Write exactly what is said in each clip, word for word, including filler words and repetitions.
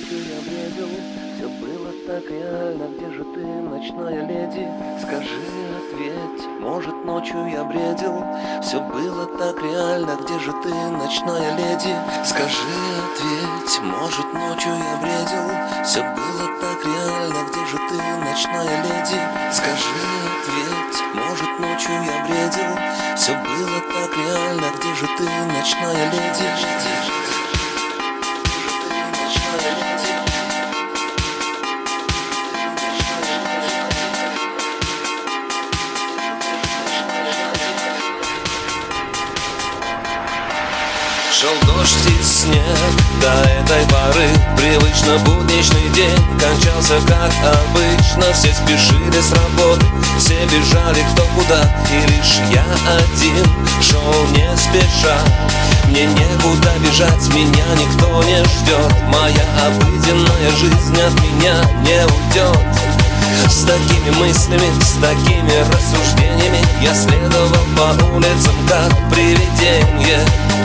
ночью я бредил, все было так реально. Где же ты, ночная леди? Скажи, ответь, может, ночью я бредил, все было так реально. Где же ты, ночная леди? Скажи, ответь, может, ночью я бредил, все было так реально. Где же ты, ночная леди? Скажи, ответь, может, ночью я бредил, все было так реально. Где же ты, ночная леди? Шел дождь и снег до этой поры. Привычно будничный день кончался как обычно. Все спешили с работы, все бежали кто куда, и лишь я один шел не спеша. Мне некуда бежать, меня никто не ждет. Моя обыденная жизнь от меня не уйдет. С такими мыслями, с такими рассуждениями я следовал по улицам как привидение.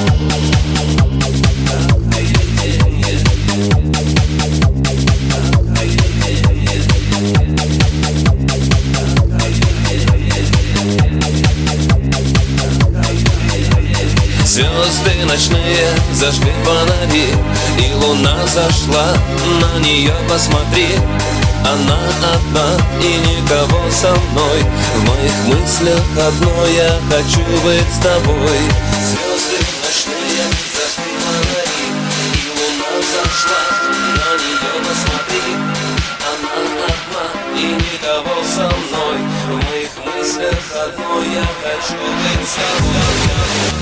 Звезды ночные зажгли фонари, и луна зашла, на нее посмотри. Она одна и никого со мной. В моих мыслях одно: я хочу быть с тобой. Звезды ночные зажгли фонари, и луна зашла, на нее посмотри. Она одна и никого со мной. В моих мыслях одно: я хочу быть с тобой.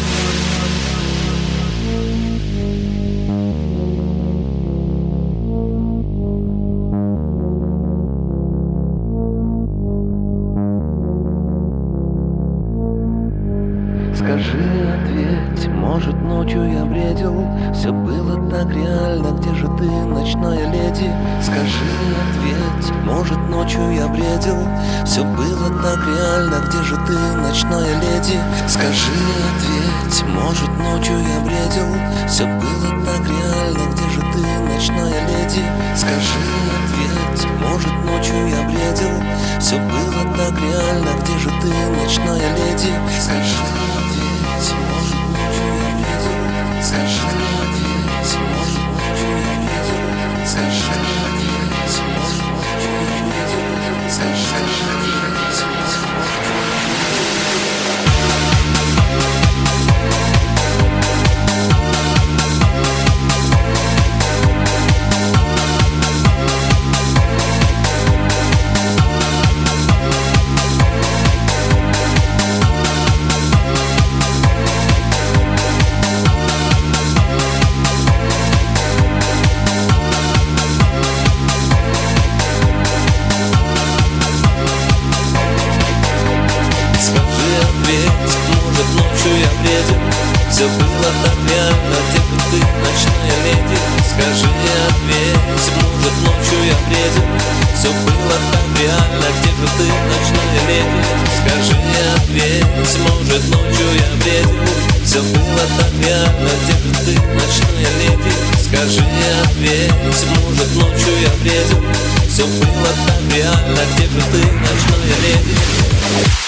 Скажи, ответь, может, ночью я бредил, все было так реально. Где же ты, ночная леди? Скажи, ответь, может, ночью я бредил, все было так реально. Где же ты, ночная леди? Скажи, ответь, может, ночью я бредил, все было так реально. Где же ты, ночная леди? Скажи, ответь, может, ночью я бредил, все было так реально. Где же ты, ночная леди? Скажи, может, ночью я бредил, скажи, ответь, может, ночью я бредил, скажи, ответь, может, ночью я бредил, скажи, ответь, может, ночью я бредил, все было так реально. Где бы ты, ночная леди? Скажи, ответь, может, ночью я бредил, все было так реально. Где же ты, ночная леди? Скажи, ответь, может, ночью я бредил, все было так реально. Где же ты, ночная леди? Скажи, ответь, может, ночью я бредил, все было так реально. Где же ты, ночная леди?